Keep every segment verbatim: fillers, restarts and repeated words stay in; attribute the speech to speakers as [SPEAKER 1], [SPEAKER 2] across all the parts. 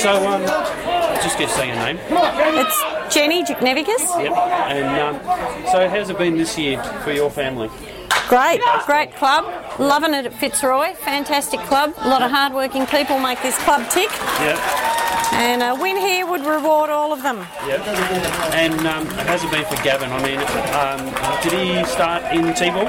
[SPEAKER 1] So, um, just get to say your name.
[SPEAKER 2] It's Jenny Jiknevicus.
[SPEAKER 1] Yep. And um, so, how's it been this year for your family?
[SPEAKER 2] Great, great club. Loving it at Fitzroy. Fantastic club. A lot of hard-working people make this club tick.
[SPEAKER 1] Yep.
[SPEAKER 2] And a win here would reward all of them.
[SPEAKER 1] Yep. And um, how's it been for Gavin? I mean, um, did he start in T-ball?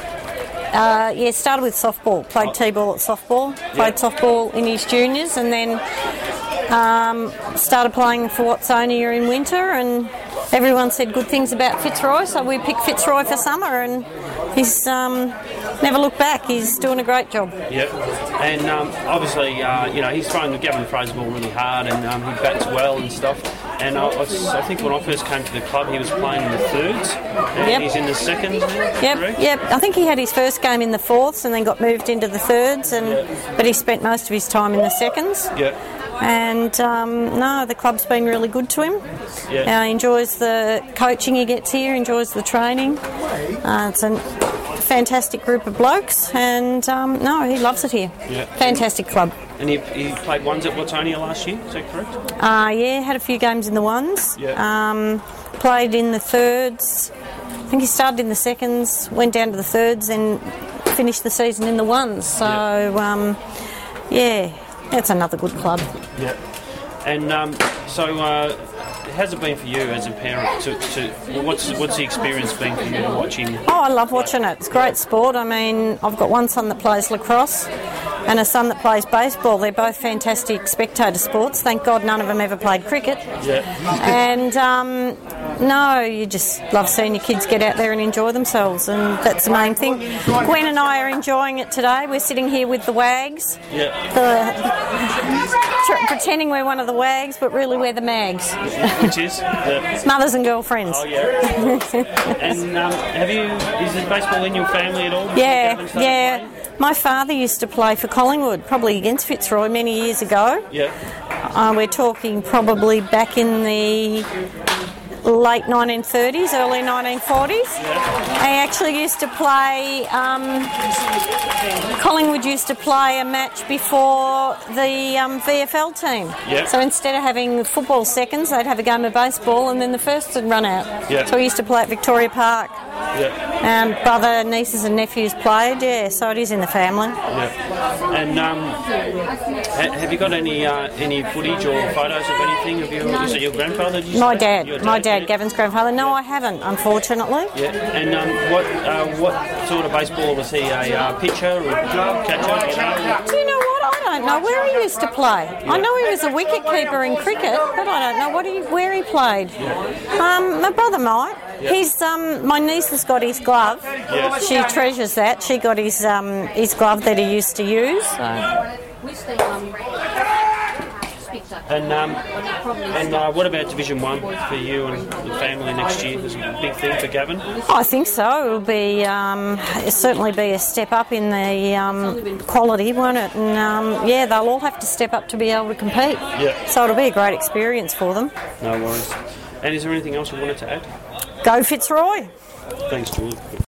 [SPEAKER 2] Uh, yeah, started with softball. Played
[SPEAKER 1] Oh.
[SPEAKER 2] T-ball at softball. Played
[SPEAKER 1] Yep.
[SPEAKER 2] softball in his juniors, and then um, started playing for Watsonia in winter. And everyone said good things about Fitzroy, so we picked Fitzroy for summer. And he's um, never looked back. He's doing a great job.
[SPEAKER 1] Yep. And um, obviously, uh, you know, he's throwing the Gavin Fraser ball really hard, and um, he bats well and stuff. And I, was, I think when I first came to the club, he was playing in the thirds, and
[SPEAKER 2] Yep.
[SPEAKER 1] he's in the seconds now.
[SPEAKER 2] Yep,
[SPEAKER 1] correct?
[SPEAKER 2] yep. I think he had his first game in the fourths and then got moved into the thirds, and
[SPEAKER 1] Yep.
[SPEAKER 2] but he spent most of his time in the seconds.
[SPEAKER 1] Yep.
[SPEAKER 2] And um, no, the club's been really good to him.
[SPEAKER 1] Yeah.
[SPEAKER 2] Uh, he enjoys the coaching he gets here, enjoys the training. Uh, it's a fantastic group of blokes, and um, no, he loves it here.
[SPEAKER 1] Yeah.
[SPEAKER 2] Fantastic club.
[SPEAKER 1] And he, he played ones at Watsonia last year, is that correct?
[SPEAKER 2] Uh, yeah, had a few games in the ones.
[SPEAKER 1] Yeah.
[SPEAKER 2] Um, played in the thirds. I think he started in the seconds, went down to the thirds, and finished the season in the ones. So,
[SPEAKER 1] Yeah.
[SPEAKER 2] um, yeah, it's another good club.
[SPEAKER 1] Yeah. And um, so, uh, how's it been for you as a parent? To, to well, what's what's the experience been for you to watch him?
[SPEAKER 2] Oh, I love watching it. It's great sport. I mean, I've got one son that plays lacrosse and a son that plays baseball. They're both fantastic spectator sports. Thank God none of them ever played cricket.
[SPEAKER 1] Yeah.
[SPEAKER 2] And um, no, you just love seeing your kids get out there and enjoy themselves, and that's the main thing. Gwen and I are enjoying it today. We're sitting here with the wags,
[SPEAKER 1] Yeah.
[SPEAKER 2] the, tr- pretending we're one of the wags, but really we're the mags.
[SPEAKER 1] Which is? The,
[SPEAKER 2] Mothers and girlfriends.
[SPEAKER 1] oh, yeah. And um, have you, is there baseball in your family at all?
[SPEAKER 2] Yeah,
[SPEAKER 1] Gavin started
[SPEAKER 2] yeah.
[SPEAKER 1] playing?
[SPEAKER 2] My father used to play for Collingwood, probably against Fitzroy many years ago.
[SPEAKER 1] Yeah.
[SPEAKER 2] Uh, we're talking probably back in the late nineteen thirties, early nineteen forties.
[SPEAKER 1] Yeah.
[SPEAKER 2] I actually used to play, um, Collingwood used to play a match before the um, V F L team.
[SPEAKER 1] Yeah.
[SPEAKER 2] So instead of having football seconds, they'd have a game of baseball and then the firsts would run out.
[SPEAKER 1] Yeah.
[SPEAKER 2] So we used to play at Victoria Park.
[SPEAKER 1] Yeah.
[SPEAKER 2] Um, brother, nieces and nephews played, yeah, so it is in the family.
[SPEAKER 1] Yeah. And um, ha- have you got any uh, any footage or photos of anything of your? Is it your grandfather? Did you
[SPEAKER 2] My
[SPEAKER 1] say?
[SPEAKER 2] dad,
[SPEAKER 1] Your
[SPEAKER 2] my dad,
[SPEAKER 1] yeah?
[SPEAKER 2] Gavin's grandfather. No, I haven't, unfortunately.
[SPEAKER 1] Yeah. And um, what uh, what sort of baseball was he? A uh, pitcher or catcher? You know?
[SPEAKER 2] Do you know what? I don't know where he used to play. I know he was a wicket keeper in cricket, but I don't know what he, where he played. Um, my brother might. He's um, my niece has got his glove.
[SPEAKER 1] Yeah.
[SPEAKER 2] She treasures that. She got his um, his glove that he used to use. So.
[SPEAKER 1] And um, and uh, what about Division One for you and the family next year? Is it a big thing for Gavin?
[SPEAKER 2] I think so. It'll be um, it'll certainly be a step up in the um, quality, won't it? And um, yeah, they'll all have to step up to be able to compete.
[SPEAKER 1] Yeah.
[SPEAKER 2] So it'll be a great experience for them.
[SPEAKER 1] No worries. And is there anything else you wanted to add?
[SPEAKER 2] Go Fitzroy.
[SPEAKER 1] Thanks, Julie.